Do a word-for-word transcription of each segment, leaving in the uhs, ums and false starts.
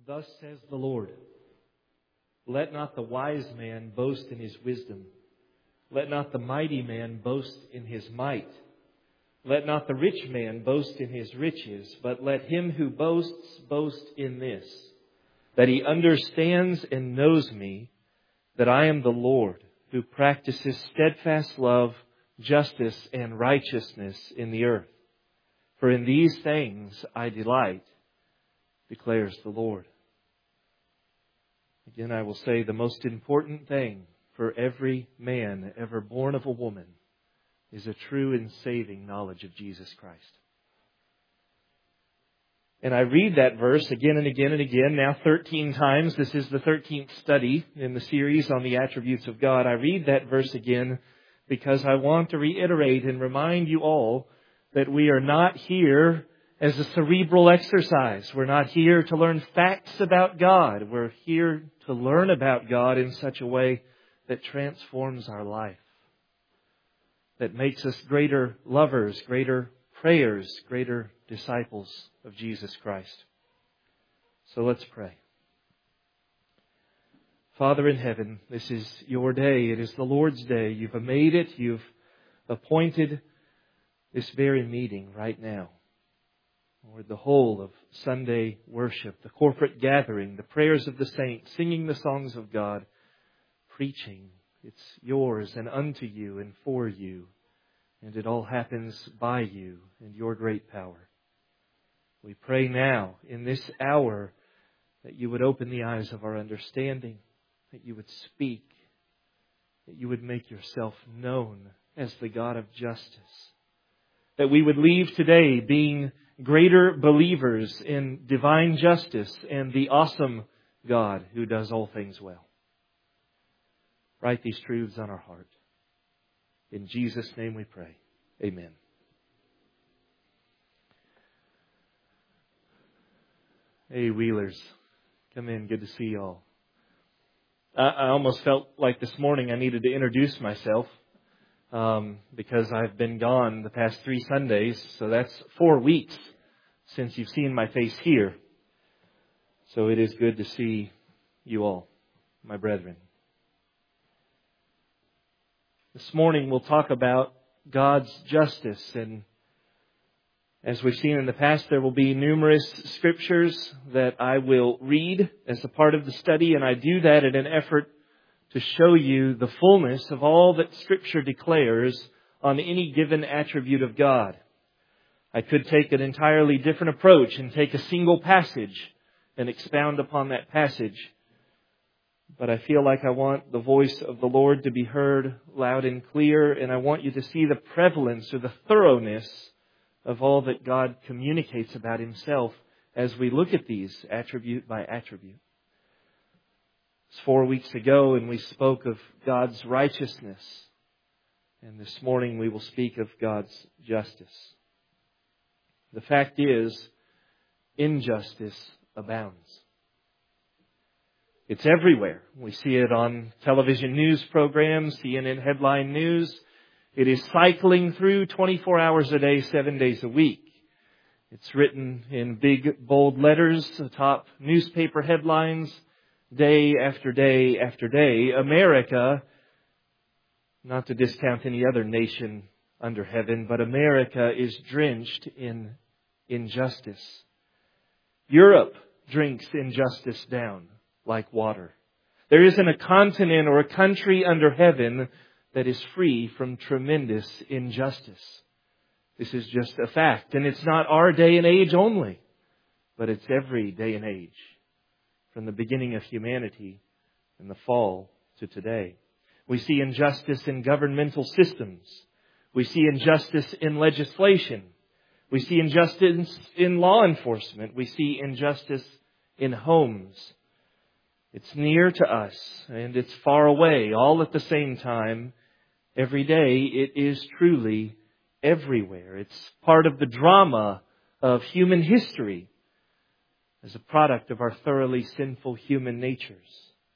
Thus says the Lord, let not the wise man boast in his wisdom. Let not the mighty man boast in his might. Let not the rich man boast in his riches, but let him who boasts boast in this, that he understands and knows me, that I am the Lord, who practices steadfast love, justice, and righteousness in the earth. For in these things I delight, declares the Lord. Again, I will say the most important thing for every man ever born of a woman is a true and saving knowledge of Jesus Christ. And I read that verse again and again and again, now thirteen times. This is the thirteenth study in the series on the attributes of God. I read that verse again because I want to reiterate and remind you all that we are not here as a cerebral exercise. We're not here to learn facts about God. We're here to learn about God in such a way that transforms our life, that makes us greater lovers, greater prayers, greater disciples of Jesus Christ. So let's pray. Father in heaven, this is your day. It is the Lord's day. You've made it. You've appointed this very meeting right now. Lord, the whole of Sunday worship, the corporate gathering, the prayers of the saints, singing the songs of God, preaching. It's yours and unto you and for you. And it all happens by you and your great power. We pray now in this hour that you would open the eyes of our understanding, that you would speak, that you would make yourself known as the God of justice, that we would leave today being greater believers in divine justice and the awesome God who does all things well. Write these truths on our heart. In Jesus' name we pray. Amen. Hey, Wheelers. Come in. Good to see you all. I, I almost felt like this morning I needed to introduce myself um, because I've been gone the past three Sundays. So that's four weeks since you've seen my face here. So it is good to see you all, my brethren. This morning we'll talk about God's justice, and as we've seen in the past, there will be numerous scriptures that I will read as a part of the study, and I do that in an effort to show you the fullness of all that Scripture declares on any given attribute of God. I could take an entirely different approach and take a single passage and expound upon that passage. But I feel like I want the voice of the Lord to be heard loud and clear, and I want you to see the prevalence or the thoroughness of all that God communicates about Himself as we look at these attribute by attribute. It's four weeks ago, and we spoke of God's righteousness. And this morning we will speak of God's justice. The fact is, injustice abounds. It's everywhere. We see it on television news programs, C N N headline news. It is cycling through twenty-four hours a day, seven days a week. It's written in big, bold letters atop newspaper headlines, day after day after day. America, not to discount any other nation under heaven, but America is drenched in injustice. Europe drinks injustice down like water. There isn't a continent or a country under heaven that is free from tremendous injustice. This is just a fact. And it's not our day and age only, but it's every day and age, from the beginning of humanity and the fall to today. We see injustice in governmental systems. We see injustice in legislation. We see injustice in law enforcement. We see injustice in homes. It's near to us and it's far away, all at the same time. Every day it is truly everywhere. It's part of the drama of human history as a product of our thoroughly sinful human natures.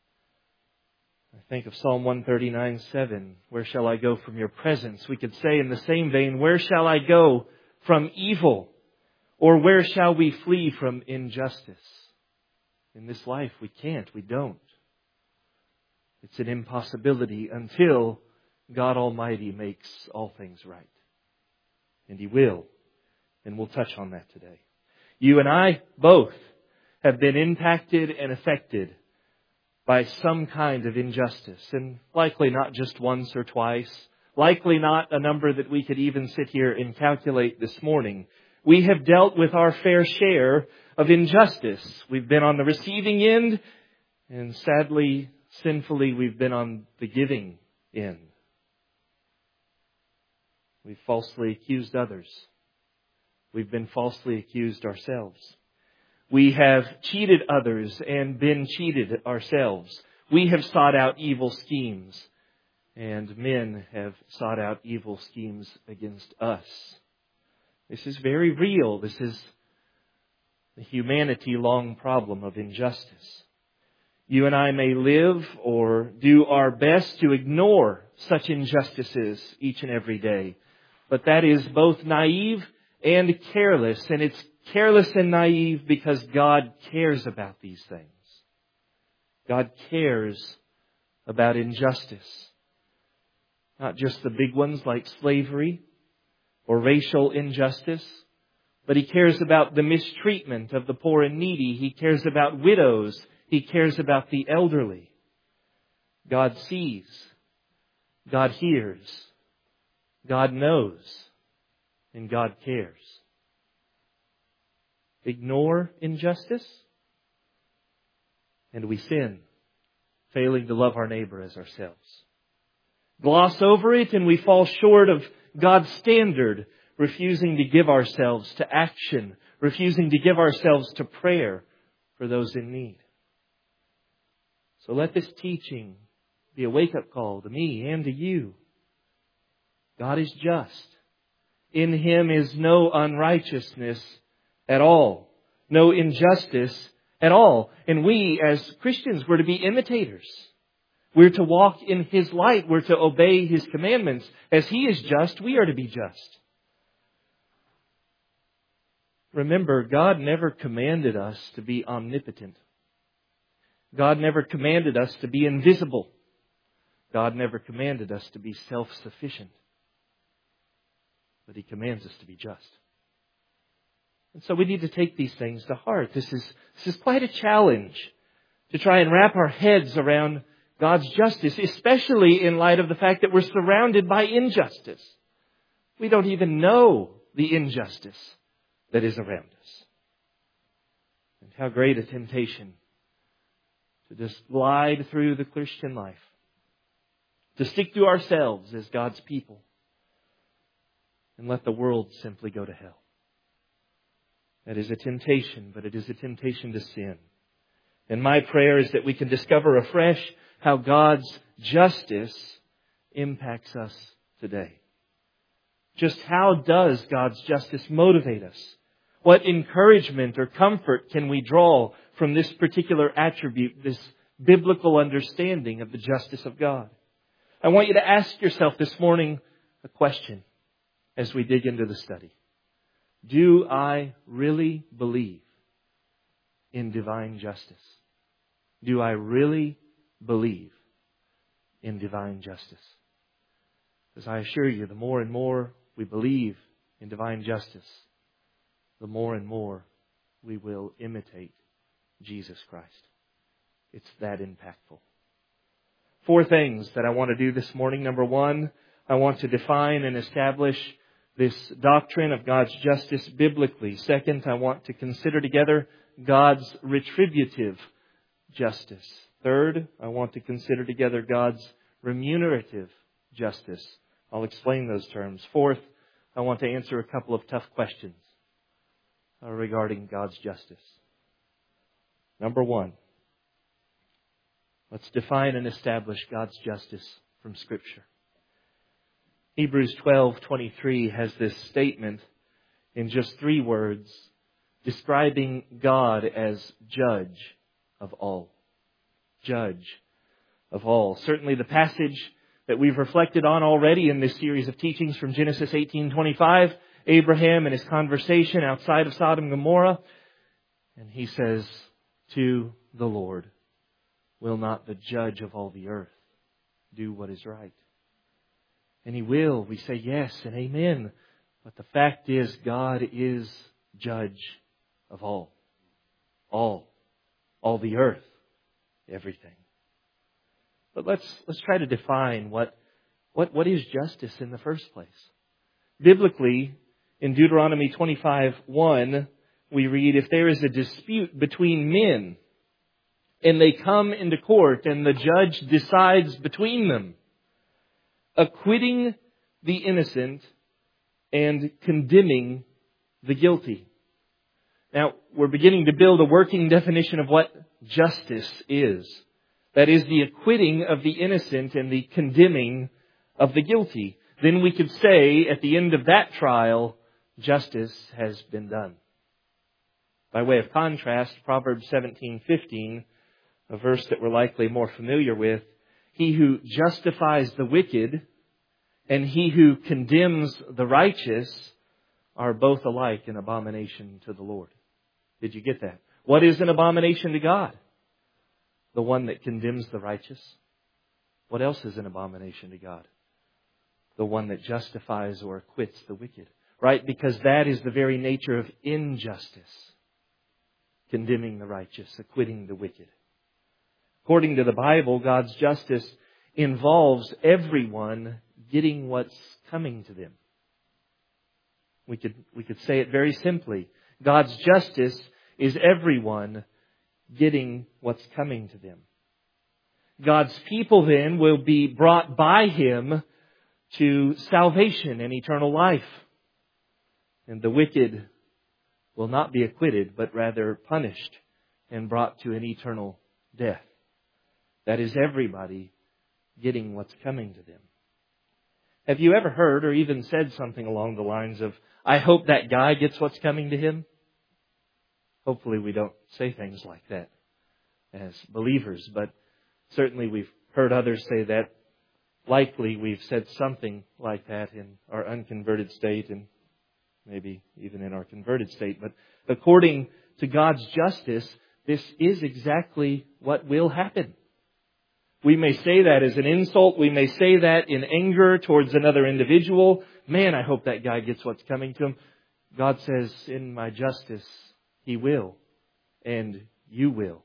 I think of Psalm one thirty-nine seven, where shall I go from your presence? We could say in the same vein, where shall I go from evil? Or where shall we flee from injustice? In this life, we can't. We don't. It's an impossibility until God Almighty makes all things right. And He will. And we'll touch on that today. You and I both have been impacted and affected by some kind of injustice. And likely not just once or twice. Likely not a number that we could even sit here and calculate this morning. We have dealt with our fair share of injustice. We've been on the receiving end, and sadly, sinfully, we've been on the giving end. We've falsely accused others. We've been falsely accused ourselves. We have cheated others and been cheated ourselves. We have sought out evil schemes, and men have sought out evil schemes against us. This is very real. This is the humanity-long problem of injustice. You and I may live or do our best to ignore such injustices each and every day. But that is both naive and careless. And it's careless and naive because God cares about these things. God cares about injustice. Not just the big ones like slavery or racial injustice, but He cares about the mistreatment of the poor and needy. He cares about widows. He cares about the elderly. God sees. God hears. God knows. And God cares. Ignore injustice, and we sin, failing to love our neighbor as ourselves. Gloss over it, and we fall short of God's standard, refusing to give ourselves to action, refusing to give ourselves to prayer for those in need. So let this teaching be a wake-up call to me and to you. God is just. In Him is no unrighteousness at all. No injustice at all. And we as Christians, we're to be imitators. We're to walk in His light. We're to obey His commandments. As He is just, we are to be just. Remember, God never commanded us to be omnipotent. God never commanded us to be invisible. God never commanded us to be self-sufficient. But He commands us to be just. And so we need to take these things to heart. This is, this is quite a challenge to try and wrap our heads around God's justice, especially in light of the fact that we're surrounded by injustice. We don't even know the injustice that is around us. And how great a temptation to just glide through the Christian life, to stick to ourselves as God's people, and let the world simply go to hell. That is a temptation, but it is a temptation to sin. And my prayer is that we can discover afresh how God's justice impacts us today. Just how does God's justice motivate us? What encouragement or comfort can we draw from this particular attribute, this biblical understanding of the justice of God? I want you to ask yourself this morning a question as we dig into the study. Do I really believe in divine justice? Do I really believe in divine justice? Because I assure you, the more and more we believe in divine justice, the more and more we will imitate Jesus Christ. It's that impactful. Four things that I want to do this morning. Number one, I want to define and establish this doctrine of God's justice biblically. Second, I want to consider together God's retributive justice. Third, I want to consider together God's remunerative justice. I'll explain those terms. Fourth, I want to answer a couple of tough questions regarding God's justice. Number one, let's define and establish God's justice from Scripture. Hebrews twelve twenty-three has this statement in just three words describing God as judge of all. Judge of all. Certainly the passage that we've reflected on already in this series of teachings from Genesis eighteen twenty-five, Abraham and his conversation outside of Sodom and Gomorrah. And he says to the Lord, will not the judge of all the earth do what is right? And He will. We say yes and amen. But the fact is, God is judge of all. All. All the earth. Everything. But let's let's try to define what, what, what is justice in the first place. Biblically, in Deuteronomy twenty-five one, we read, if there is a dispute between men, and they come into court, and the judge decides between them, acquitting the innocent and condemning the guilty. Now, we're beginning to build a working definition of what justice is. That is the acquitting of the innocent and the condemning of the guilty. Then we could say at the end of that trial, justice has been done. By way of contrast, Proverbs seventeen fifteen, a verse that we're likely more familiar with, he who justifies the wicked and he who condemns the righteous are both alike an abomination to the Lord. Did you get that? What is an abomination to God? The one that condemns the righteous. What else is an abomination to God? The one that justifies or acquits the wicked. Right? Because that is the very nature of injustice. Condemning the righteous, acquitting the wicked. According to the Bible, God's justice involves everyone getting what's coming to them. We could, we could say it very simply. God's justice is everyone getting what's coming to them. God's people then will be brought by Him to salvation and eternal life. And the wicked will not be acquitted, but rather punished and brought to an eternal death. That is everybody getting what's coming to them. Have you ever heard or even said something along the lines of, I hope that guy gets what's coming to him? Hopefully we don't say things like that as believers, but certainly we've heard others say that. Likely we've said something like that in our unconverted state and maybe even in our converted state. But according to God's justice, this is exactly what will happen. We may say that as an insult. We may say that in anger towards another individual. Man, I hope that guy gets what's coming to him. God says, in my justice, He will. And you will.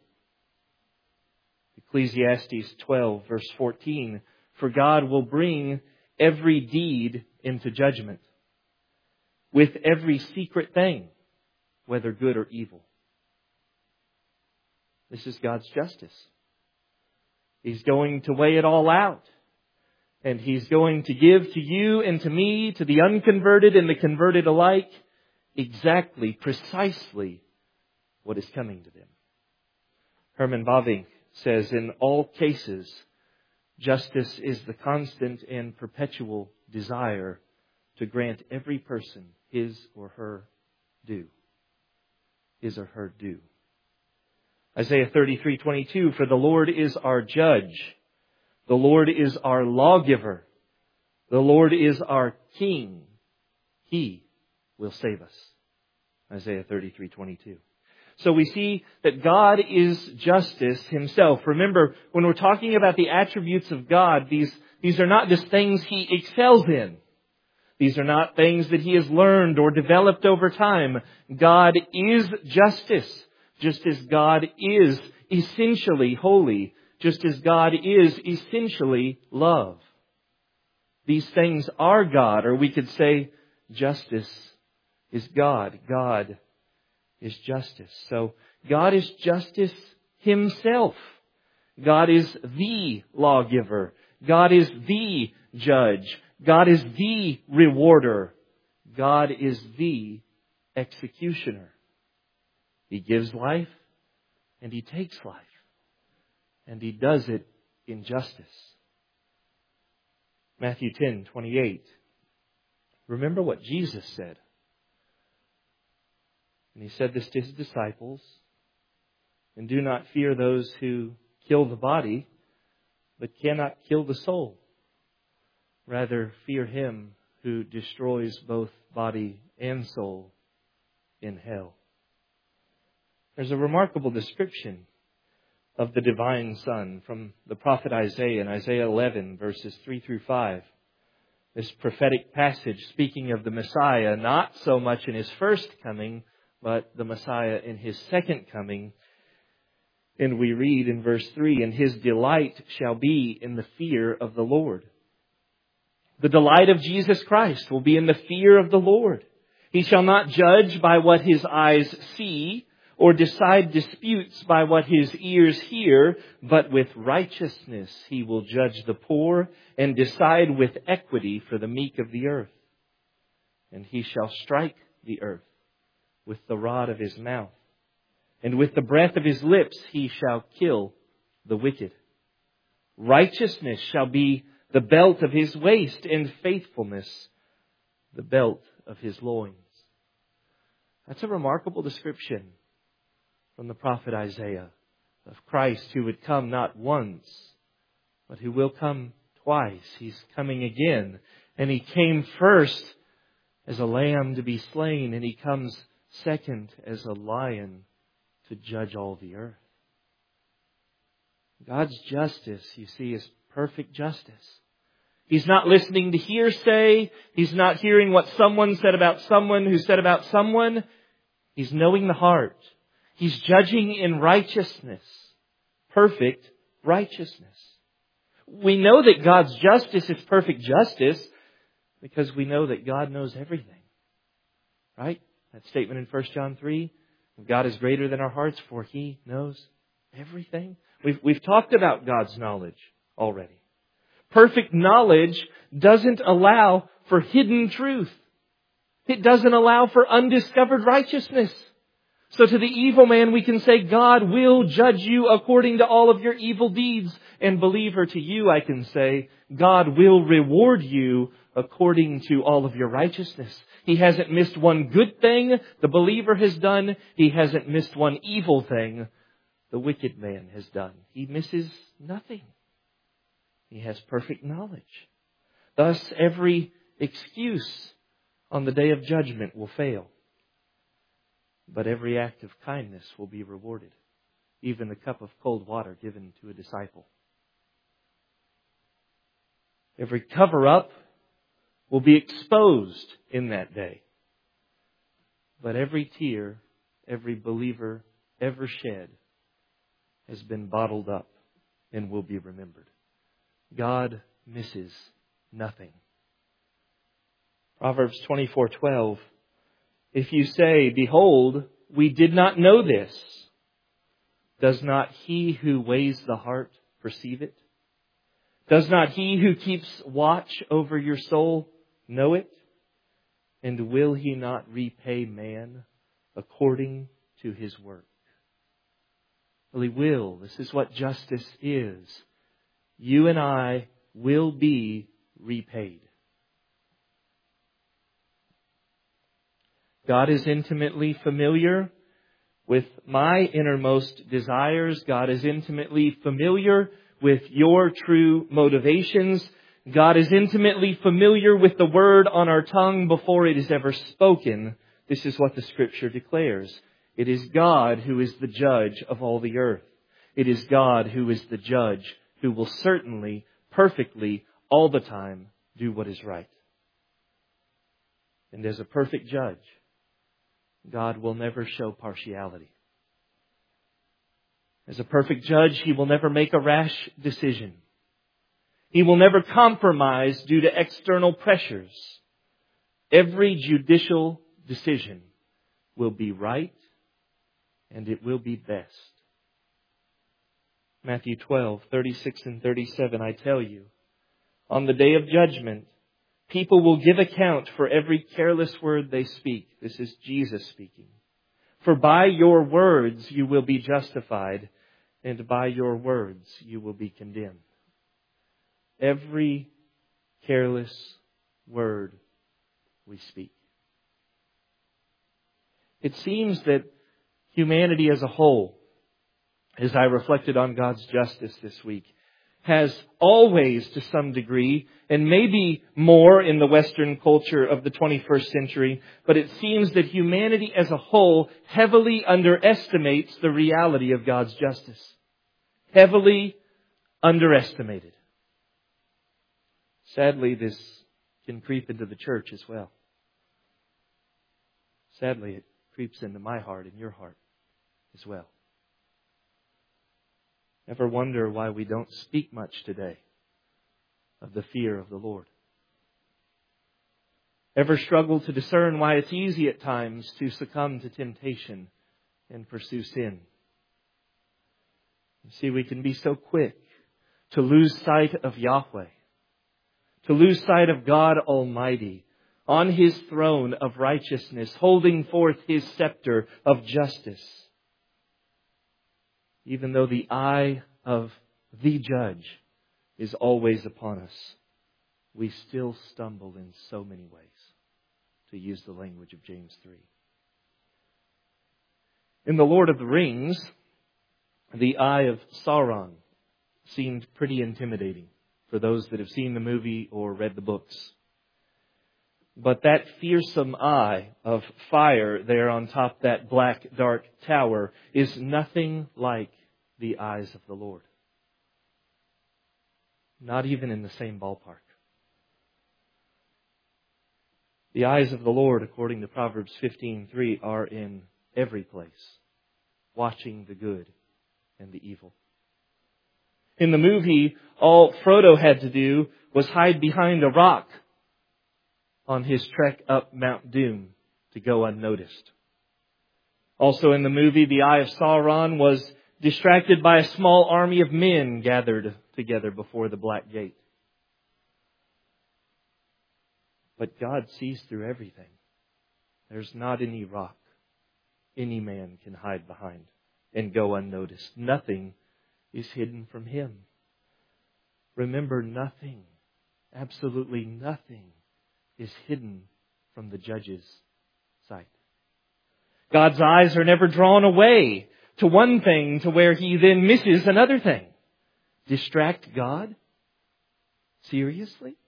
Ecclesiastes twelve, verse fourteen. For God will bring every deed into judgment, with every secret thing, whether good or evil. This is God's justice. He's going to weigh it all out. And He's going to give to you and to me, to the unconverted and the converted alike, exactly, precisely what is coming to them. Herman Bavinck says, in all cases, justice is the constant and perpetual desire to grant every person his or her due. His or her due. Isaiah thirty-three twenty-two, for the Lord is our judge. The Lord is our lawgiver. The Lord is our king. He will save us. Isaiah thirty-three twenty-two. So we see that God is justice Himself. Remember, when we're talking about the attributes of God, these, these are not just things He excels in. These are not things that He has learned or developed over time. God is justice, just as God is essentially holy, just as God is essentially love. These things are God, or we could say justice is God. God is justice. So God is justice Himself. God is the lawgiver. God is the judge. God is the rewarder. God is the executioner. He gives life and He takes life. And He does it in justice. Matthew ten twenty-eight. Remember what Jesus said. And He said this to His disciples. And do not fear those who kill the body, but cannot kill the soul. Rather, fear Him who destroys both body and soul in hell. There's a remarkable description of the divine Son from the prophet Isaiah in Isaiah eleven, verses three through five. This prophetic passage speaking of the Messiah, not so much in His first coming, but the Messiah in His second coming. And we read in verse three, "And His delight shall be in the fear of the Lord." The delight of Jesus Christ will be in the fear of the Lord. He shall not judge by what His eyes see, or decide disputes by what His ears hear, but with righteousness He will judge the poor, and decide with equity for the meek of the earth. And He shall strike the earth with the rod of His mouth, and with the breath of His lips He shall kill the wicked. Righteousness shall be the belt of His waist, and faithfulness the belt of His loins. That's a remarkable description from the prophet Isaiah of Christ, who would come not once, but who will come twice. He's coming again. And He came first as a lamb to be slain, and He comes second as a lion to judge all the earth. God's justice, you see, is perfect justice. He's not listening to hearsay. He's not hearing what someone said about someone who said about someone. He's knowing the heart. He's judging in righteousness. Perfect righteousness. We know that God's justice is perfect justice because we know that God knows everything. Right? That statement in First John three. God is greater than our hearts, for He knows everything. We've, we've talked about God's knowledge already. Perfect knowledge doesn't allow for hidden truth. It doesn't allow for undiscovered righteousness. So to the evil man we can say, God will judge you according to all of your evil deeds. And believer, to you I can say, God will reward you according to all of your righteousness. He hasn't missed one good thing the believer has done. He hasn't missed one evil thing the wicked man has done. He misses nothing. He has perfect knowledge. Thus, every excuse on the day of judgment will fail. But every act of kindness will be rewarded. Even the cup of cold water given to a disciple. Every cover-up will be exposed in that day. But every tear, every believer ever shed has been bottled up and will be remembered. God misses nothing. Proverbs twenty-four twelve. If you say, behold, we did not know this, does not He who weighs the heart perceive it? Does not He who keeps watch over your soul know it? And will He not repay man according to his work? Well, He will. This is what justice is. You and I will be repaid. God is intimately familiar with my innermost desires. God is intimately familiar with your true motivations. God is intimately familiar with the word on our tongue before it is ever spoken. This is what the Scripture declares. It is God who is the judge of all the earth. It is God who is the judge who will certainly, perfectly, all the time, do what is right. And as a perfect judge, God will never show partiality. As a perfect judge, He will never make a rash decision. He will never compromise due to external pressures. Every judicial decision will be right and it will be best. Matthew twelve, thirty-six and thirty-seven, I tell you, on the day of judgment, people will give account for every careless word they speak. This is Jesus speaking. For by your words you will be justified, and by your words you will be condemned. Every careless word we speak. It seems that humanity as a whole, as I reflected on God's justice this week, has always, to some degree, and maybe more in the Western culture of the twenty-first century, but it seems that humanity as a whole heavily underestimates the reality of God's justice. Heavily underestimated. Sadly, this can creep into the church as well. Sadly, it creeps into my heart and your heart as well. Ever wonder why we don't speak much today of the fear of the Lord? Ever struggle to discern why it's easy at times to succumb to temptation and pursue sin? You see, we can be so quick to lose sight of Yahweh, to lose sight of God Almighty on His throne of righteousness, holding forth His scepter of justice. Even though the eye of the judge is always upon us, we still stumble in so many ways, to use the language of James three. In The Lord of the Rings, the eye of Sauron seemed pretty intimidating for those that have seen the movie or read the books. But that fearsome eye of fire there on top that black, dark tower is nothing like the eyes of the Lord. Not even in the same ballpark. The eyes of the Lord, according to Proverbs fifteen three, are in every place, watching the good and the evil. In the movie, all Frodo had to do was hide behind a rock on his trek up Mount Doom to go unnoticed. Also in the movie, the eye of Sauron was distracted by a small army of men gathered together before the Black Gate. But God sees through everything. There's not any rock any man can hide behind and go unnoticed. Nothing is hidden from Him. Remember, nothing, absolutely nothing, is hidden from the judge's sight. God's eyes are never drawn away to one thing to where He then misses another thing. Distract God? Seriously?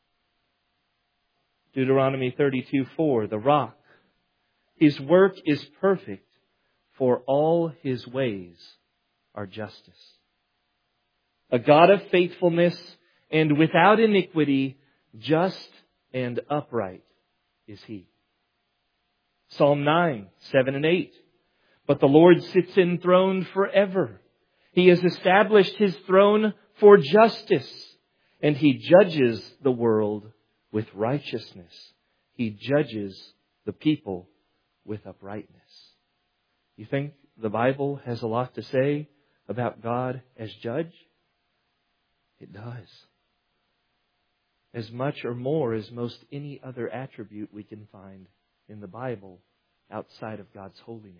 Deuteronomy thirty-two four, the rock. His work is perfect, for all His ways are justice. A God of faithfulness and without iniquity, just and upright is He. Psalm nine, seven and eight. But the Lord sits enthroned forever. He has established His throne for justice, and He judges the world with righteousness. He judges the people with uprightness. You think the Bible has a lot to say about God as judge? It does. As much or more as most any other attribute we can find in the Bible outside of God's holiness.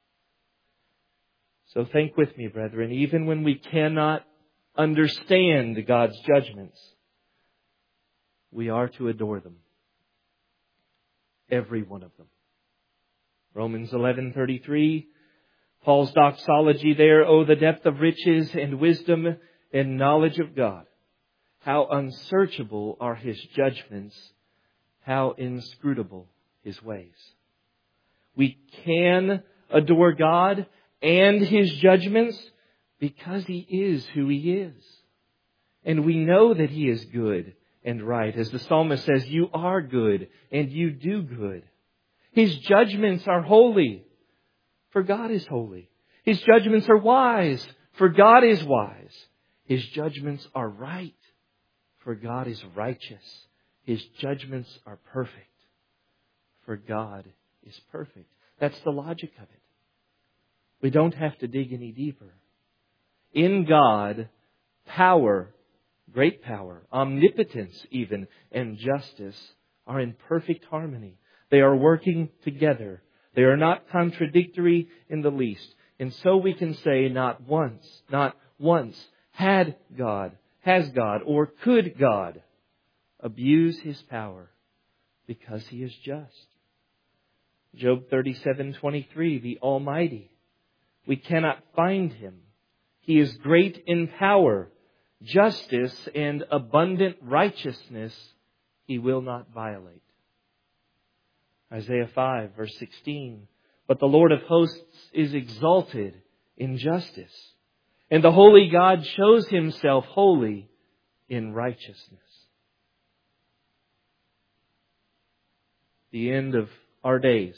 So think with me, brethren, even when we cannot understand God's judgments, we are to adore them. Every one of them. Romans eleven thirty-three, Paul's doxology there, "Oh, the depth of riches and wisdom and knowledge of God. How unsearchable are His judgments, how inscrutable His ways." We can adore God and His judgments because He is who He is. And we know that He is good and right. As the psalmist says, "You are good and you do good." His judgments are holy, for God is holy. His judgments are wise, for God is wise. His judgments are right, for God is righteous. His judgments are perfect, for God is perfect. That's the logic of it. We don't have to dig any deeper. In God, power, great power, omnipotence even, and justice are in perfect harmony. They are working together. They are not contradictory in the least. And so we can say not once, not once, had God, has God, or could God abuse His power because He is just. Job thirty-seven twenty-three, the Almighty. We cannot find Him. He is great in power justice and abundant righteousness He will not violate. Isaiah five, verse sixteen. But the Lord of hosts is exalted in justice, and the holy God shows Himself holy in righteousness. The end of our days,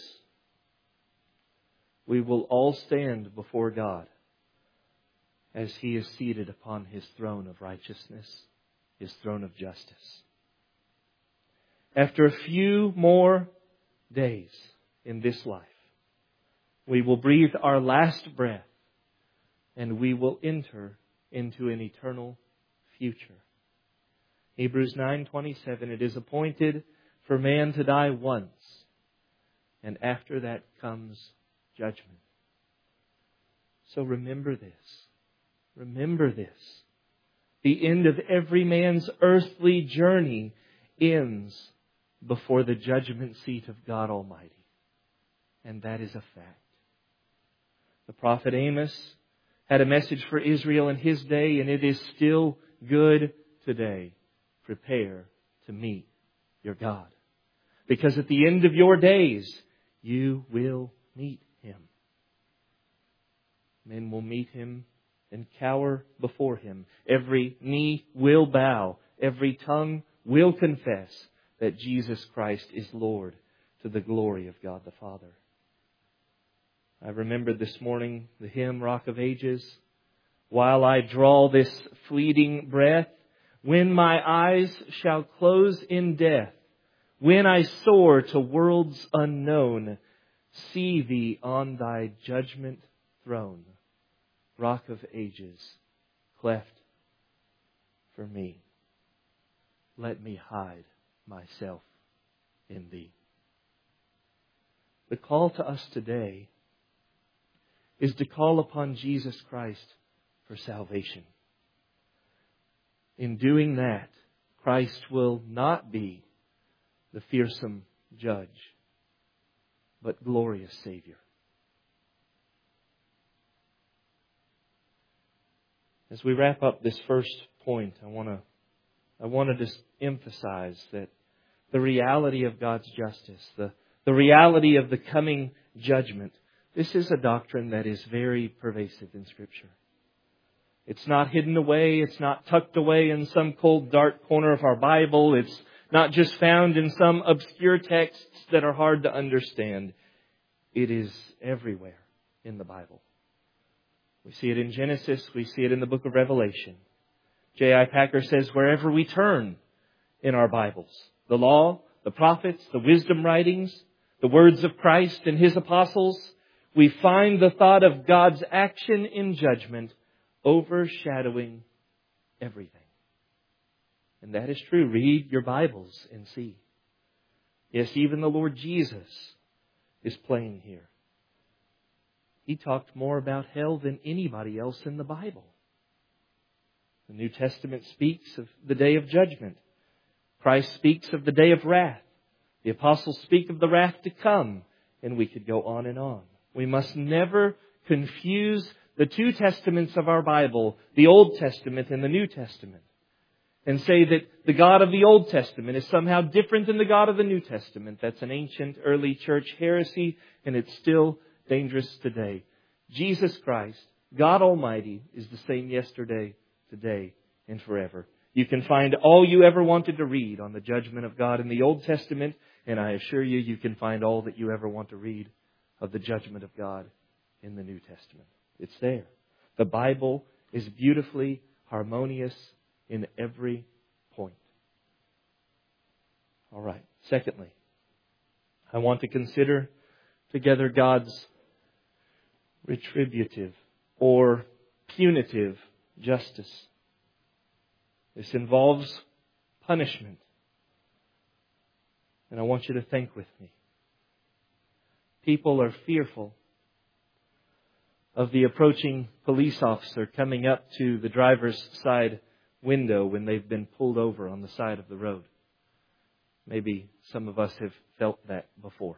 we will all stand before God as He is seated upon His throne of righteousness, His throne of justice. After a few more days in this life, we will breathe our last breath and we will enter into an eternal future. Hebrews nine twenty-seven, it is appointed for man to die once, and after that comes judgment. So remember this. Remember this. The end of every man's earthly journey ends before the judgment seat of God Almighty. And that is a fact. The prophet Amos had a message for Israel in his day, and it is still good today. Prepare to meet your God. Because at the end of your days, you will meet Him. Men will meet Him and cower before Him. Every knee will bow. Every tongue will confess that Jesus Christ is Lord, to the glory of God the Father. I remembered this morning the hymn, Rock of Ages. While I draw this fleeting breath, when my eyes shall close in death, when I soar to worlds unknown, see Thee on Thy judgment throne, Rock of Ages, cleft for me. Let me hide myself in Thee. The call to us today is to call upon Jesus Christ for salvation. In doing that, Christ will not be the fearsome judge, but glorious Savior. As we wrap up this first point, I want to I want to just emphasize that the reality of God's justice, the, the reality of the coming judgment, this is a doctrine that is very pervasive in Scripture. It's not hidden away. It's not tucked away in some cold, dark corner of our Bible. It's not just found in some obscure texts that are hard to understand. It is everywhere in the Bible. We see it in Genesis. We see it in the book of Revelation. J I Packer says, wherever we turn in our Bibles, the law, the prophets, the wisdom writings, the words of Christ and His apostles, we find the thought of God's action in judgment overshadowing everything. And that is true. Read your Bibles and see. Yes, even the Lord Jesus is plain here. He talked more about hell than anybody else in the Bible. The New Testament speaks of the day of judgment. Christ speaks of the day of wrath. The apostles speak of the wrath to come. And we could go on and on. We must never confuse the two testaments of our Bible, the Old Testament and the New Testament, and say that the God of the Old Testament is somehow different than the God of the New Testament. That's an ancient early church heresy, and it's still dangerous today. Jesus Christ, God Almighty, is the same yesterday, today, and forever. You can find all you ever wanted to read on the judgment of God in the Old Testament, and I assure you, you can find all that you ever want to read of the judgment of God in the New Testament. It's there. The Bible is beautifully harmonious in every point. All right. Secondly, I want to consider together God's retributive or punitive justice. This involves punishment. And I want you to think with me. People are fearful of the approaching police officer coming up to the driver's side window when they've been pulled over on the side of the road. Maybe some of us have felt that before.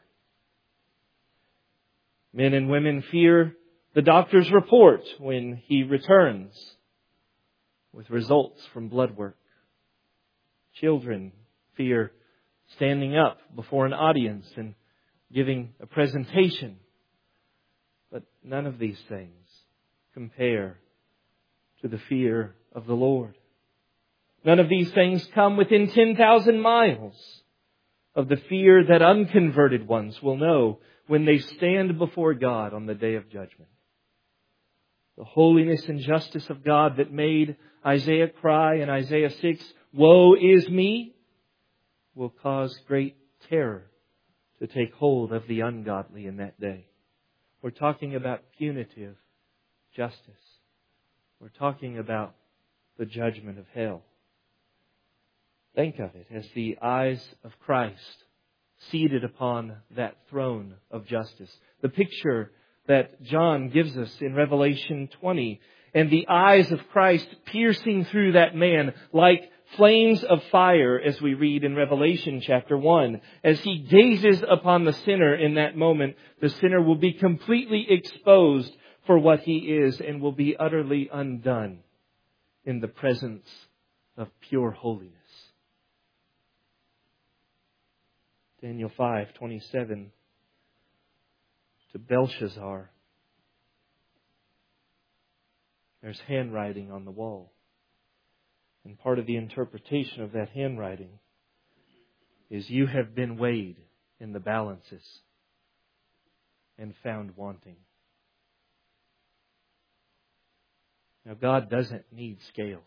Men and women fear the doctor's report when he returns. with results from blood work. Children fear standing up before an audience and giving a presentation. But none of these things compare to the fear of the Lord. None of these things come within ten thousand miles of the fear that unconverted ones will know when they stand before God on the day of judgment. The holiness and justice of God that made Isaiah cry in Isaiah six, "Woe is me," will cause great terror to take hold of the ungodly in that day. We're talking about punitive justice. We're talking about the judgment of hell. Think of it as the eyes of Christ seated upon that throne of justice. The picture that John gives us in Revelation twenty, and the eyes of Christ piercing through that man like flames of fire, as we read in Revelation chapter one. As he gazes upon the sinner in that moment, the sinner will be completely exposed for what he is and will be utterly undone in the presence of pure holiness. Daniel five twenty-seven, to Belshazzar, there's handwriting on the wall. And part of the interpretation of that handwriting is, you have been weighed in the balances and found wanting. Now, God doesn't need scales.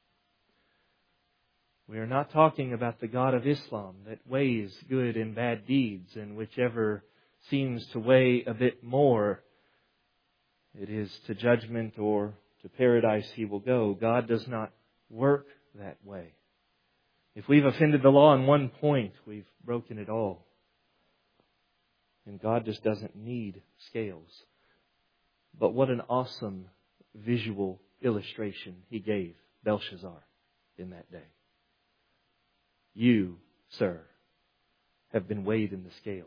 We are not talking about the God of Islam that weighs good and bad deeds, and whichever seems to weigh a bit more, it is to judgment or to paradise he will go. God does not work that way. If we've offended the law on one point, we've broken it all. And God just doesn't need scales. But what an awesome visual illustration he gave Belshazzar in that day. You, sir, have been weighed in the scales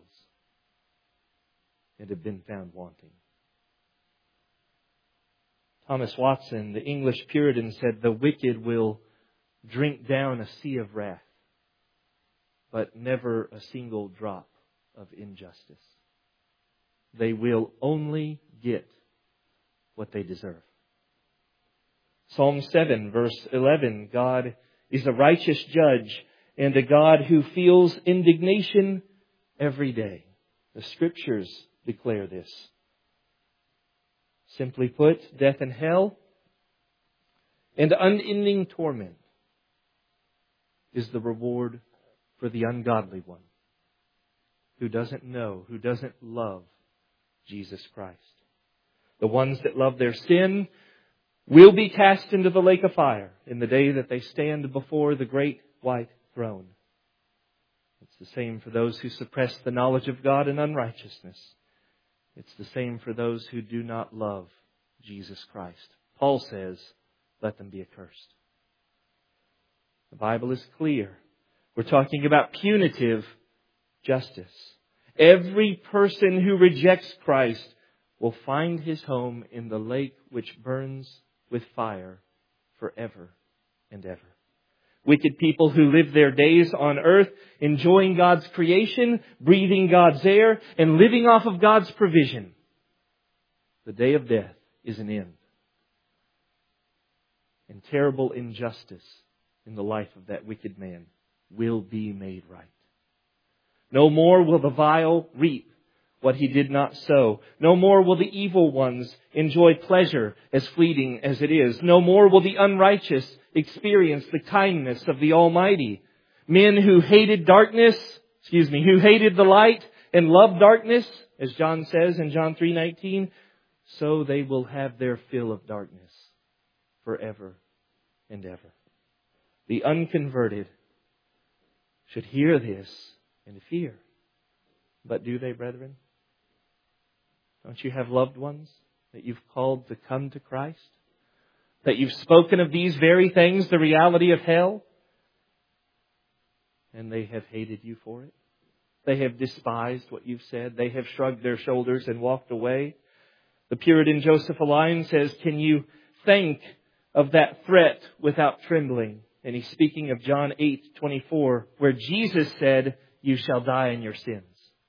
and have been found wanting. Thomas Watson, the English Puritan, said, "The wicked will drink down a sea of wrath, but never a single drop of injustice. They will only get what they deserve." Psalm seven, verse eleven, God is a righteous judge and a God who feels indignation every day. The Scriptures declare this. Simply put, death and hell and unending torment is the reward for the ungodly one who doesn't know, who doesn't love Jesus Christ. The ones that love their sin will be cast into the lake of fire in the day that they stand before the great white throne. It's the same for those who suppress the knowledge of God in unrighteousness. It's the same for those who do not love Jesus Christ. Paul says, let them be accursed. The Bible is clear. We're talking about punitive justice. Every person who rejects Christ will find his home in the lake which burns with fire forever and ever. Wicked people who live their days on earth enjoying God's creation, breathing God's air, and living off of God's provision. The day of death is an end. And terrible injustice in the life of that wicked man will be made right. No more will the vile reap what he did not sow. No more will the evil ones enjoy pleasure as fleeting as it is. No more will the unrighteous experience the kindness of the Almighty. Men who hated darkness, excuse me, who hated the light and loved darkness, as John says in John three nineteen, so they will have their fill of darkness forever and ever. The unconverted should hear this and fear. But do they, brethren? Don't you have loved ones that you've called to come to Christ? That you've spoken of these very things, the reality of hell? And they have hated you for it. They have despised what you've said. They have shrugged their shoulders and walked away. The Puritan Joseph Alleine says, can you thank of that threat without trembling. And he's speaking of John eight twenty-four, where Jesus said, "You shall die in your sins."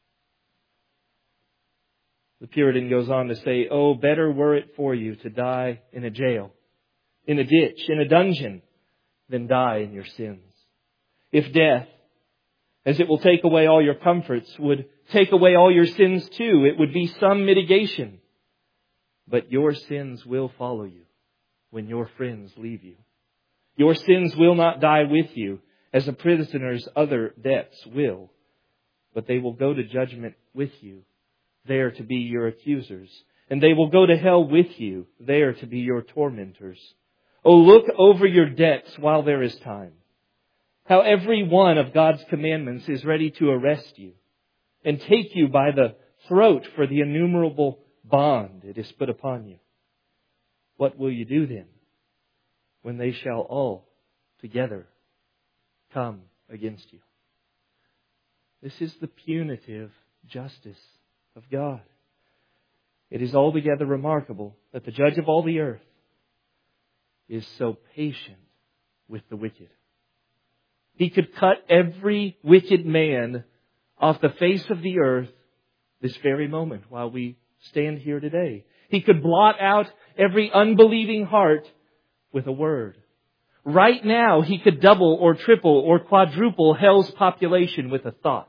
The Puritan goes on to say, "Oh, better were it for you to die in a jail, in a ditch, in a dungeon, than die in your sins. If death, as it will take away all your comforts, would take away all your sins too, it would be some mitigation. But your sins will follow you when your friends leave you. Your sins will not die with you, as a prisoner's other debts will, but they will go to judgment with you, there to be your accusers. And they will go to hell with you, there to be your tormentors. Oh, look over your debts while there is time. How every one of God's commandments is ready to arrest you and take you by the throat for the innumerable bond it is put upon you. What will you do then when they shall all together come against you?" This is the punitive justice of God. It is altogether remarkable that the judge of all the earth is so patient with the wicked. He could cut every wicked man off the face of the earth this very moment while we stand here today. He could blot out every unbelieving heart with a word. Right now, He could double or triple or quadruple hell's population with a thought.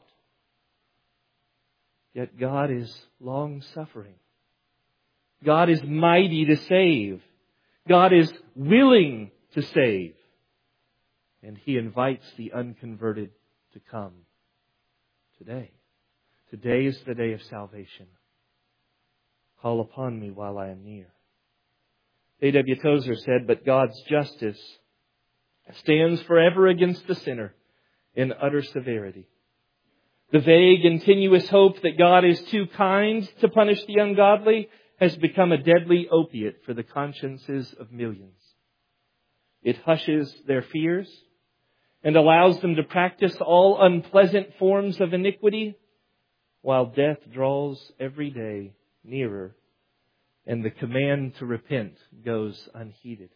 Yet God is long-suffering. God is mighty to save. God is willing to save. And He invites the unconverted to come today. Today is the day of salvation. Call upon me while I am near. A W Tozer said, "But God's justice stands forever against the sinner in utter severity. The vague and tenuous hope that God is too kind to punish the ungodly has become a deadly opiate for the consciences of millions. It hushes their fears and allows them to practice all unpleasant forms of iniquity, while death draws every day nearer and the command to repent goes unheeded.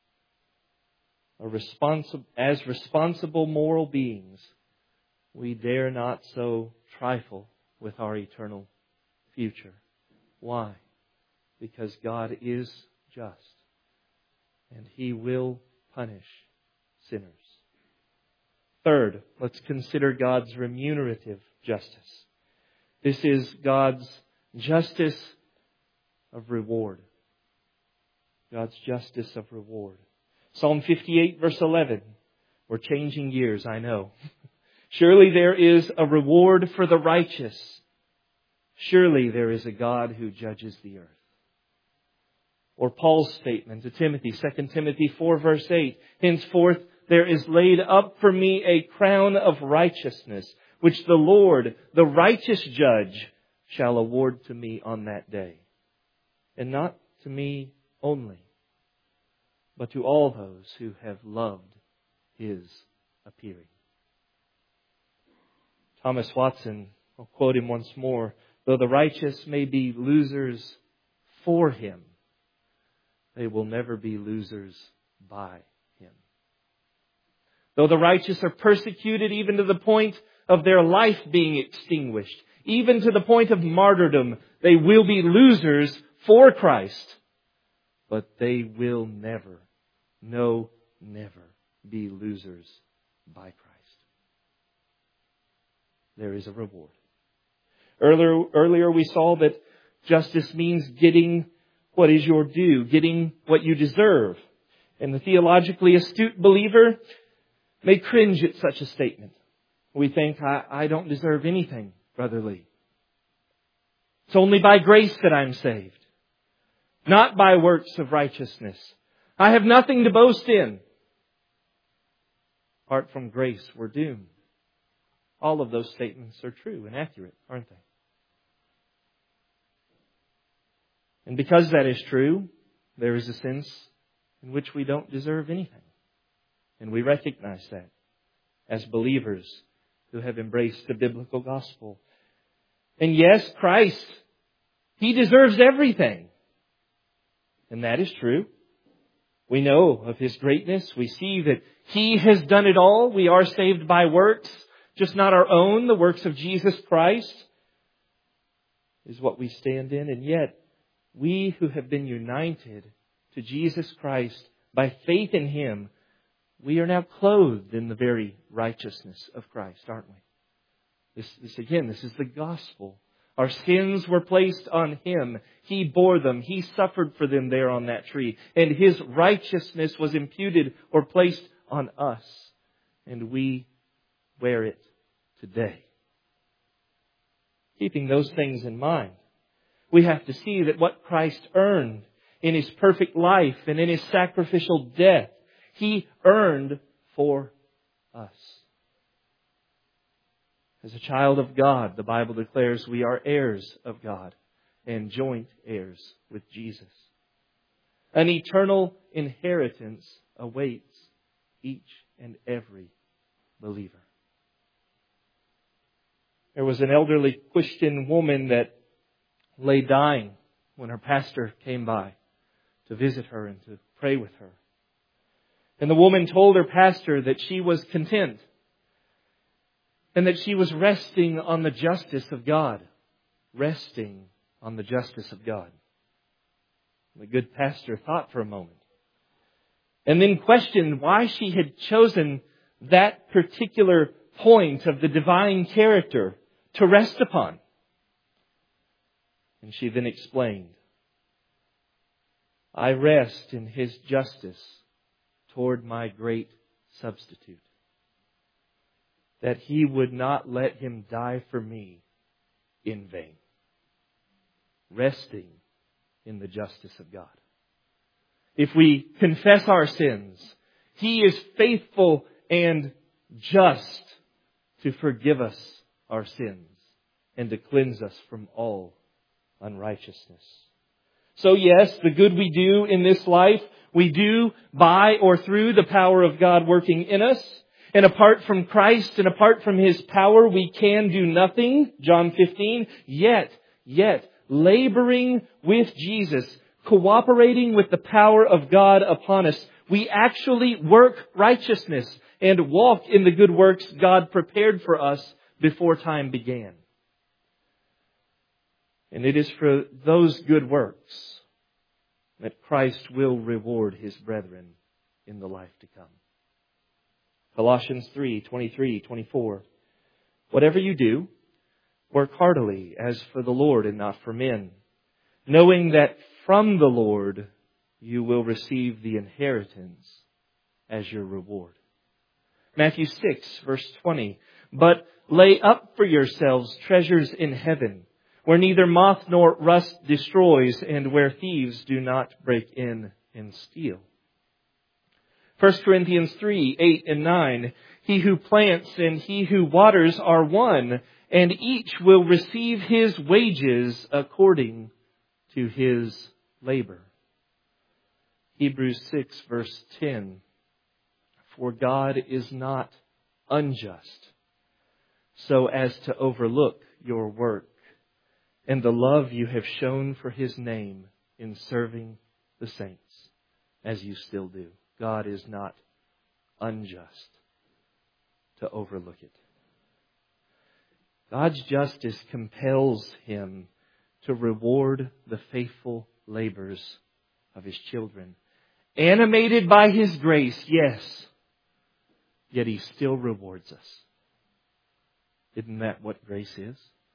A responsi- as responsible moral beings, we dare not so trifle with our eternal future. Why? Because God is just, and He will punish sinners. Third, let's consider God's remunerative justice. This is God's justice of reward. God's justice of reward. Psalm fifty-eight, verse eleven. We're changing gears, I know. Surely there is a reward for the righteous. Surely there is a God who judges the earth. Or Paul's statement to Timothy, Second Timothy four, verse eight. Henceforth there is laid up for me a crown of righteousness, which the Lord, the righteous judge, shall award to me on that day. And not to me only, but to all those who have loved His appearing. Thomas Watson, I'll quote him once more, though the righteous may be losers for Him, they will never be losers by Him. Though the righteous are persecuted even to the point of their life being extinguished, even to the point of martyrdom, they will be losers for Christ. But they will never, no, never be losers by Christ. There is a reward. Earlier, earlier we saw that justice means getting what is your due, getting what you deserve. And the theologically astute believer may cringe at such a statement. We think, I, I don't deserve anything, Brother Lee. It's only by grace that I'm saved, not by works of righteousness. I have nothing to boast in. Apart from grace, we're doomed. All of those statements are true and accurate, aren't they? And because that is true, there is a sense in which we don't deserve anything. And we recognize that as believers who have embraced the biblical gospel. And yes, Christ, He deserves everything. And that is true. We know of His greatness. We see that He has done it all. We are saved by works, just not our own. The works of Jesus Christ is what we stand in. And yet, we who have been united to Jesus Christ by faith in Him, we are now clothed in the very righteousness of Christ, aren't we? This, this again, this is the gospel. Our sins were placed on Him. He bore them. He suffered for them there on that tree. And His righteousness was imputed or placed on us. And we wear it today. Keeping those things in mind, we have to see that what Christ earned in His perfect life and in His sacrificial death, He earned for us. As a child of God, the Bible declares we are heirs of God and joint heirs with Jesus. An eternal inheritance awaits each and every believer. There was an elderly Christian woman that lay dying when her pastor came by to visit her and to pray with her. And the woman told her pastor that she was content and that she was resting on the justice of God. Resting on the justice of God. The good pastor thought for a moment and then questioned why she had chosen that particular point of the divine character to rest upon. And she then explained, I rest in His justice toward my great substitute, that He would not let Him die for me in vain. Resting in the justice of God. If we confess our sins, He is faithful and just to forgive us our sins and to cleanse us from all unrighteousness. So yes, the good we do in this life, we do by or through the power of God working in us. And apart from Christ and apart from His power, we can do nothing. John fifteen. Yet, yet, laboring with Jesus, cooperating with the power of God upon us, we actually work righteousness and walk in the good works God prepared for us before time began. And it is for those good works that Christ will reward His brethren in the life to come. Colossians three, twenty-three, twenty-four. Whatever you do, work heartily as for the Lord and not for men, knowing that from the Lord you will receive the inheritance as your reward. Matthew six, verse twenty. But lay up for yourselves treasures in heaven, where neither moth nor rust destroys, and where thieves do not break in and steal. First Corinthians three, eight and nine. He who plants and he who waters are one, and each will receive his wages according to his labor. Hebrews six, verse ten. For God is not unjust, so as to overlook your work and the love you have shown for His name in serving the saints, as you still do. God is not unjust to overlook it. God's justice compels Him to reward the faithful labors of His children. Animated by His grace, yes, yet He still rewards us. Isn't that what grace is?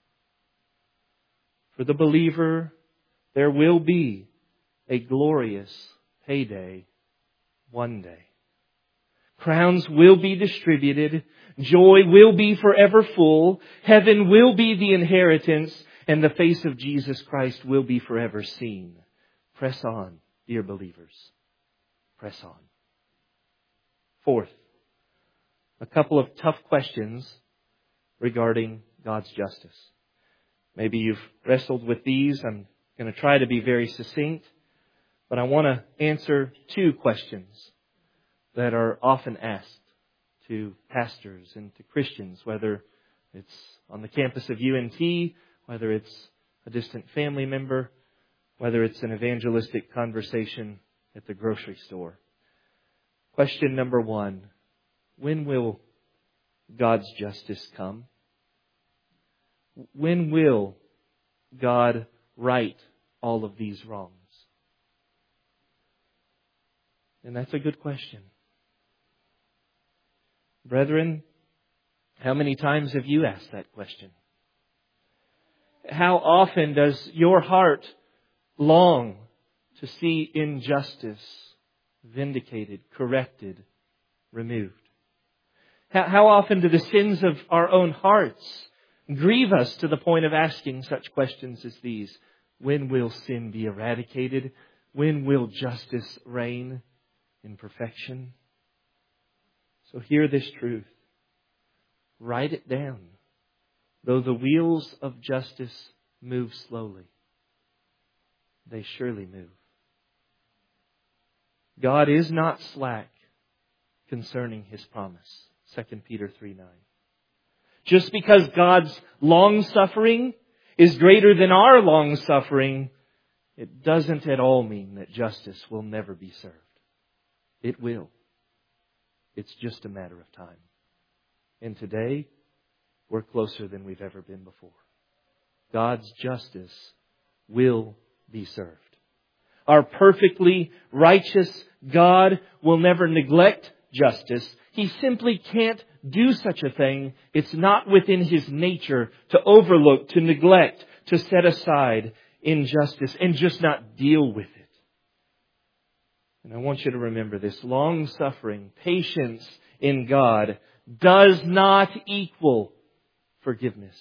For the believer, there will be a glorious payday one day. Crowns will be distributed. Joy will be forever full. Heaven will be the inheritance. And the face of Jesus Christ will be forever seen. Press on, dear believers. Press on. Fourth, a couple of tough questions regarding God's justice. Maybe you've wrestled with these. I'm going to try to be very succinct, but I want to answer two questions that are often asked to pastors and to Christians, whether it's on the campus of U N T, whether it's a distant family member, whether it's an evangelistic conversation at the grocery store. Question number one. When will God's justice come? When will God right all of these wrongs? And that's a good question. Brethren, how many times have you asked that question? How often does your heart long to see injustice vindicated, corrected, removed? How, how often do the sins of our own hearts grieve us to the point of asking such questions as these? When will sin be eradicated? When will justice reign in perfection? So hear this truth. Write it down. Though the wheels of justice move slowly, they surely move. God is not slack concerning His promise. Second Peter three nine. Just because God's long-suffering is greater than our long-suffering, it doesn't at all mean that justice will never be served. It will. It's just a matter of time. And today, we're closer than we've ever been before. God's justice will be served. Our perfectly righteous God will never neglect justice. He simply can't do such a thing. It's not within His nature to overlook, to neglect, to set aside injustice and just not deal with it. And I want you to remember this. Long-suffering, patience in God does not equal forgiveness.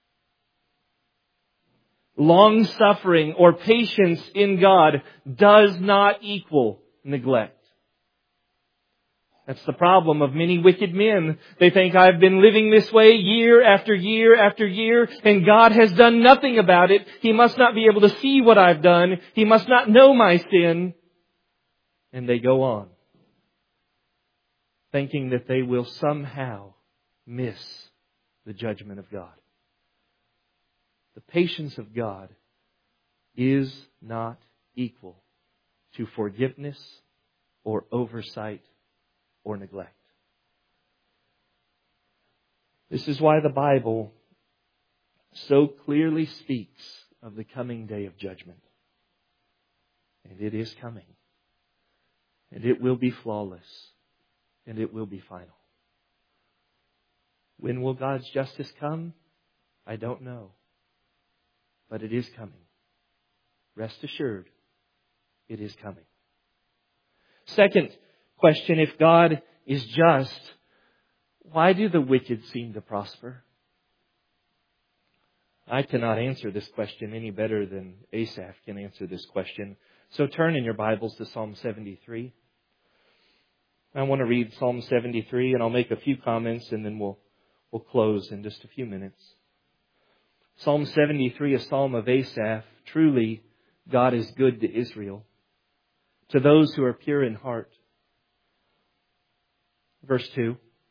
Long-suffering or patience in God does not equal neglect. That's the problem of many wicked men. They think, I've been living this way year after year after year, and God has done nothing about it. He must not be able to see what I've done. He must not know my sin. And they go on, thinking that they will somehow miss the judgment of God. The patience of God is not equal to forgiveness or oversight or neglect. This is why the Bible so clearly speaks of the coming day of judgment. And it is coming. And it will be flawless. And it will be final. When will God's justice come? I don't know. But it is coming. Rest assured, it is coming. Second question, if God is just, why do the wicked seem to prosper? I cannot answer this question any better than Asaph can answer this question. So turn in your Bibles to Psalm seventy-three. I want to read Psalm seventy-three, and I'll make a few comments, and then we'll we'll close in just a few minutes. Psalm seventy-three, a psalm of Asaph. Truly, God is good to Israel, to those who are pure in heart. Verse two.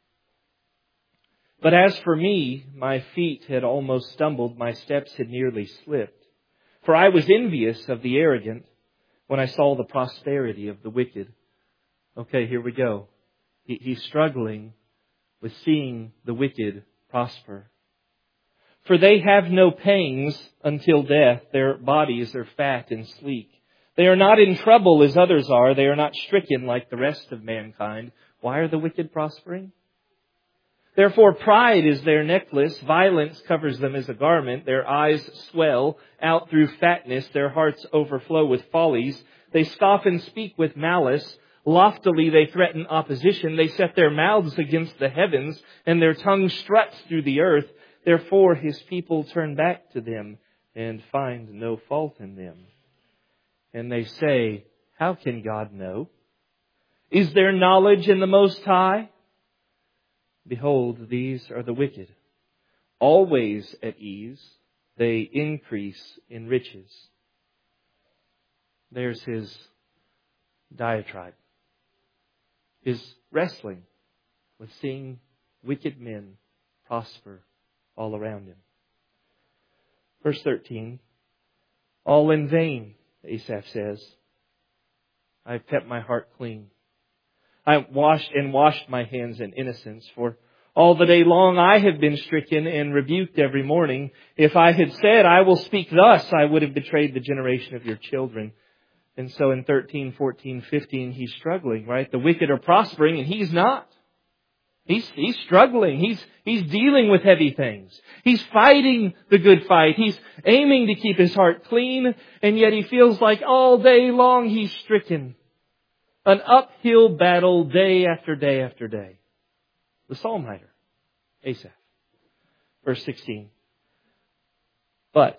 But as for me, my feet had almost stumbled, my steps had nearly slipped. For I was envious of the arrogant when I saw the prosperity of the wicked. Okay, here we go. He, he's struggling with seeing the wicked prosper. For they have no pangs until death. Their bodies are fat and sleek. They are not in trouble as others are. They are not stricken like the rest of mankind. Why are the wicked prospering? Therefore pride is their necklace. Violence covers them as a garment. Their eyes swell out through fatness. Their hearts overflow with follies. They scoff and speak with malice. Loftily they threaten opposition. They set their mouths against the heavens, and their tongue struts through the earth. Therefore His people turn back to them and find no fault in them. And they say, how can God know? Is there knowledge in the Most High? Behold, these are the wicked, always at ease. They increase in riches. There's his diatribe. His wrestling with seeing wicked men prosper all around him. Verse thirteen. All in vain, Asaph says. I've kept my heart clean. I washed and washed my hands in innocence. For all the day long I have been stricken and rebuked every morning. If I had said, I will speak thus, I would have betrayed the generation of your children. And so in thirteen, fourteen, fifteen, he's struggling, right? The wicked are prospering and he's not. He's, he's struggling. He's, he's dealing with heavy things. He's fighting the good fight. He's aiming to keep his heart clean, and yet he feels like all day long he's stricken. An uphill battle day after day after day. The psalm writer, Asaph. Verse sixteen. But,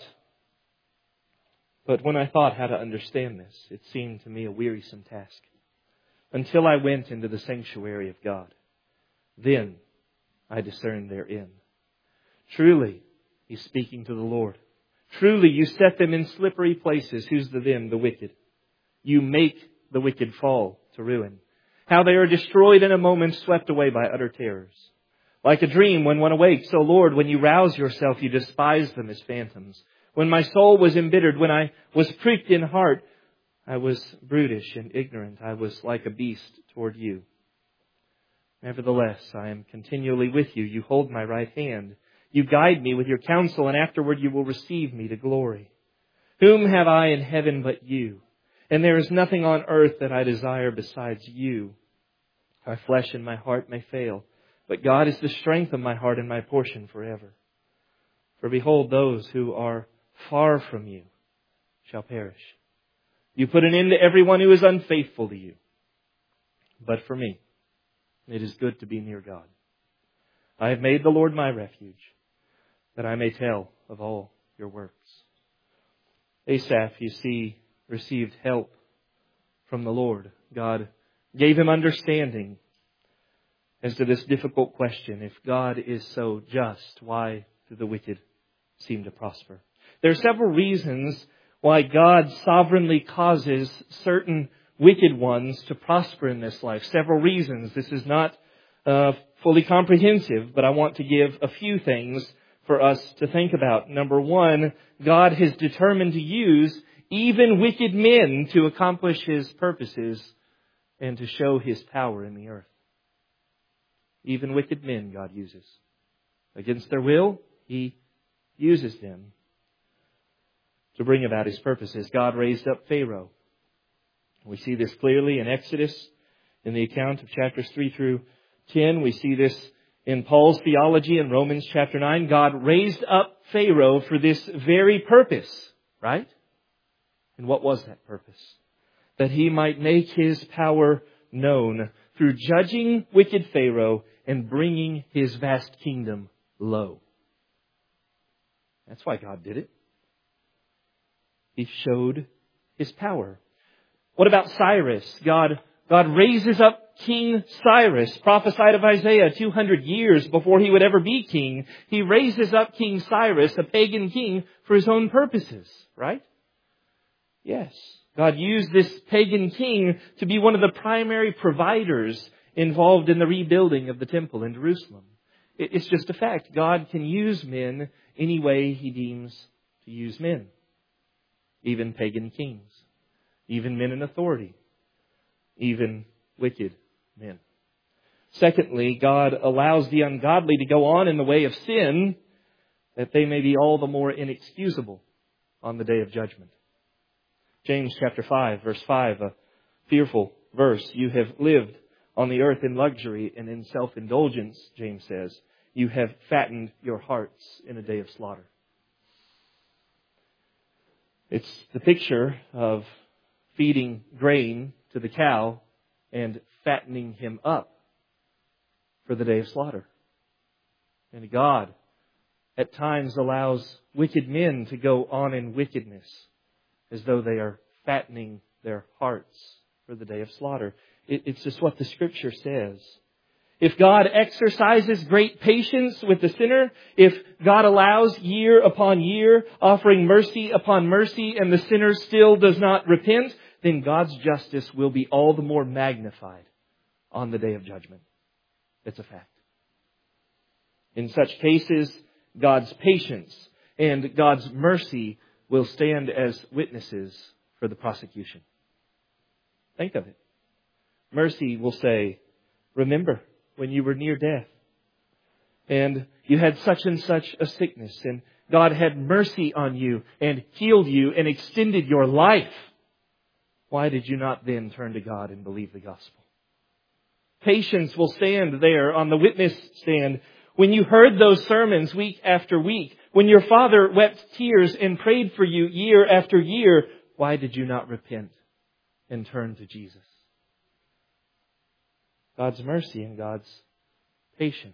but when I thought how to understand this, it seemed to me a wearisome task. Until I went into the sanctuary of God. Then I discerned their end. Truly, he's speaking to the Lord. Truly, you set them in slippery places. Who's the them? The wicked. You make the wicked fall to ruin. How they are destroyed in a moment, swept away by utter terrors. Like a dream when one awakes, O Lord, when you rouse yourself, you despise them as phantoms. When my soul was embittered, when I was pricked in heart, I was brutish and ignorant. I was like a beast toward you. Nevertheless, I am continually with you. You hold my right hand. You guide me with your counsel, and afterward you will receive me to glory. Whom have I in heaven but you? And there is nothing on earth that I desire besides you. My flesh and my heart may fail, but God is the strength of my heart and my portion forever. For behold, those who are far from you shall perish. You put an end to everyone who is unfaithful to you. But for me, it is good to be near God. I have made the Lord my refuge, that I may tell of all your works. Asaph, you see, received help from the Lord. God gave him understanding as to this difficult question. If God is so just, why do the wicked seem to prosper? There are several reasons why God sovereignly causes certain wicked ones to prosper in this life. Several reasons. This is not uh, fully comprehensive, but I want to give a few things for us to think about. Number one, God has determined to use even wicked men to accomplish His purposes and to show His power in the earth. Even wicked men God uses. Against their will, He uses them to bring about His purposes. God raised up Pharaoh. We see this clearly in Exodus, in the account of chapters three through ten. We see this in Paul's theology in Romans chapter nine. God raised up Pharaoh for this very purpose, right? And what was that purpose? That he might make his power known through judging wicked Pharaoh and bringing his vast kingdom low. That's why God did it. He showed His power. What about Cyrus? God, God raises up King Cyrus, prophesied of Isaiah two hundred years before he would ever be king. He raises up King Cyrus, a pagan king, for his own purposes, right? Yes. God used this pagan king to be one of the primary providers involved in the rebuilding of the temple in Jerusalem. It's just a fact. God can use men any way He deems to use men. Even pagan kings. Even men in authority. Even wicked men. Secondly, God allows the ungodly to go on in the way of sin, that they may be all the more inexcusable on the day of judgment. James chapter five, verse five, a fearful verse. You have lived on the earth in luxury and in self-indulgence, James says. You have fattened your hearts in a day of slaughter. It's the picture of feeding grain to the cow and fattening him up for the day of slaughter. And God at times allows wicked men to go on in wickedness as though they are fattening their hearts for the day of slaughter. It's just what the Scripture says. If God exercises great patience with the sinner, if God allows year upon year, offering mercy upon mercy, and the sinner still does not repent, then God's justice will be all the more magnified on the day of judgment. It's a fact. In such cases, God's patience and God's mercy will stand as witnesses for the prosecution. Think of it. Mercy will say, remember when you were near death and you had such and such a sickness, and God had mercy on you and healed you and extended your life. Why did you not then turn to God and believe the gospel? Patience will stand there on the witness stand. When you heard those sermons week after week, when your father wept tears and prayed for you year after year, why did you not repent and turn to Jesus? God's mercy and God's patience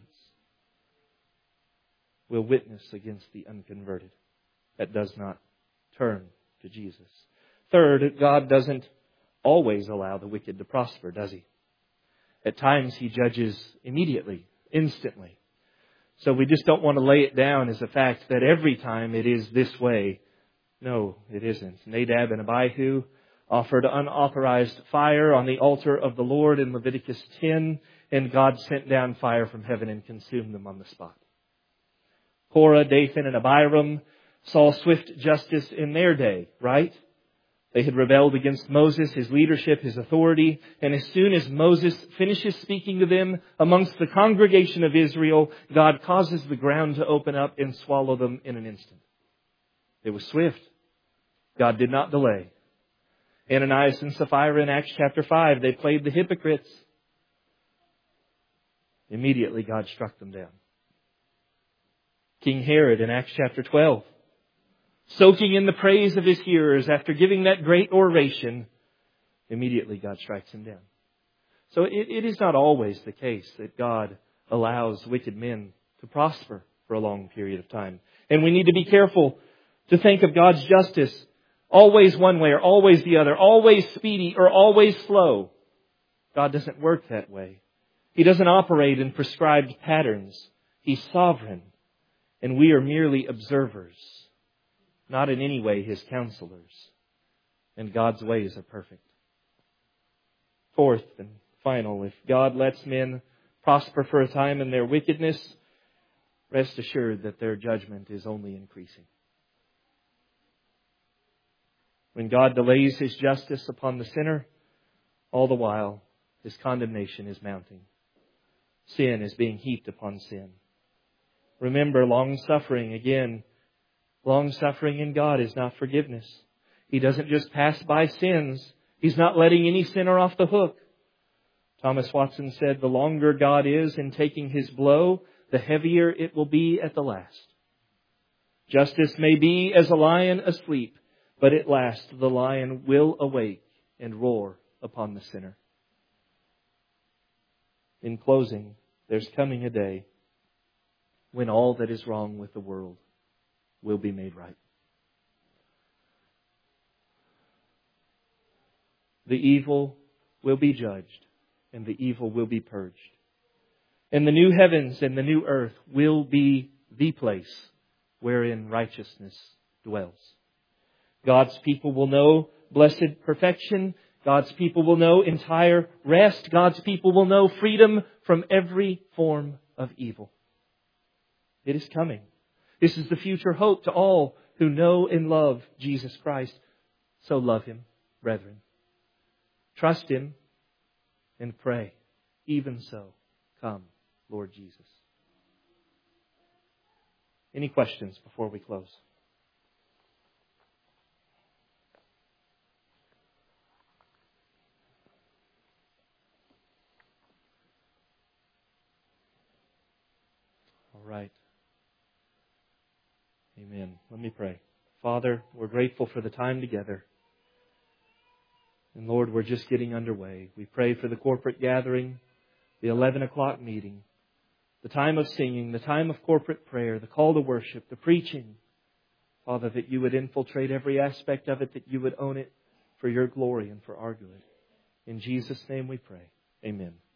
will witness against the unconverted that does not turn to Jesus. Third, God doesn't always allow the wicked to prosper, does He? At times He judges immediately, instantly. So we just don't want to lay it down as a fact that every time it is this way. No, it isn't. Nadab and Abihu offered unauthorized fire on the altar of the Lord in Leviticus ten, and God sent down fire from heaven and consumed them on the spot. Korah, Dathan, and Abiram saw swift justice in their day, right? They had rebelled against Moses, his leadership, his authority, and as soon as Moses finishes speaking to them amongst the congregation of Israel, God causes the ground to open up and swallow them in an instant. It was swift. God did not delay. Ananias and Sapphira in Acts chapter five, they played the hypocrites. Immediately God struck them down. King Herod in Acts chapter twelve, soaking in the praise of his hearers after giving that great oration, immediately God strikes him down. So it, it is not always the case that God allows wicked men to prosper for a long period of time. And we need to be careful to think of God's justice always one way or always the other, always speedy or always slow. God doesn't work that way. He doesn't operate in prescribed patterns. He's sovereign. And we are merely observers, not in any way His counselors. And God's ways are perfect. Fourth and final, if God lets men prosper for a time in their wickedness, rest assured that their judgment is only increasing. When God delays His justice upon the sinner, all the while His condemnation is mounting. Sin is being heaped upon sin. Remember, long-suffering, again, long-suffering in God is not forgiveness. He doesn't just pass by sins. He's not letting any sinner off the hook. Thomas Watson said, the longer God is in taking His blow, the heavier it will be at the last. Justice may be as a lion asleep, but at last the lion will awake and roar upon the sinner. In closing, there's coming a day when all that is wrong with the world will be made right. The evil will be judged, and the evil will be purged. And the new heavens and the new earth will be the place wherein righteousness dwells. God's people will know blessed perfection. God's people will know entire rest. God's people will know freedom from every form of evil. It is coming. This is the future hope to all who know and love Jesus Christ. So love Him, brethren. Trust Him and pray. Even so, come, Lord Jesus. Any questions before we close? All right. Amen. Let me pray. Father, we're grateful for the time together. And Lord, we're just getting underway. We pray for the corporate gathering, the eleven o'clock meeting, the time of singing, the time of corporate prayer, the call to worship, the preaching. Father, that You would infiltrate every aspect of it, that You would own it for Your glory and for our good. In Jesus' name we pray. Amen.